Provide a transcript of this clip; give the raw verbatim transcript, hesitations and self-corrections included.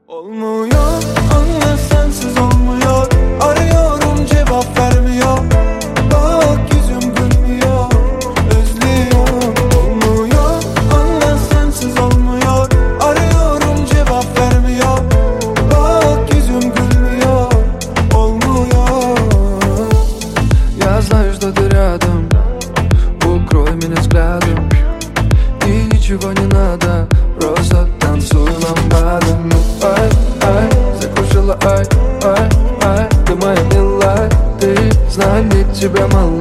Olmuyor, anne sensiz olmuyor. Arıyorum cevap vermiyor. Bak yüzüm gülmüyor. Özlüyorum. Olmuyor, anne sensiz olmuyor. Arıyorum cevap vermiyor. Bak yüzüm gülmüyor. Olmuyor. Я знаю, что ты рядом. Укрой меня взглядом. И ничего не надо. Просто танцуй ламбадом. Ай, ай, закружила, ай, ай, ай. Ты моя милая, ты знай, мне тебя мало.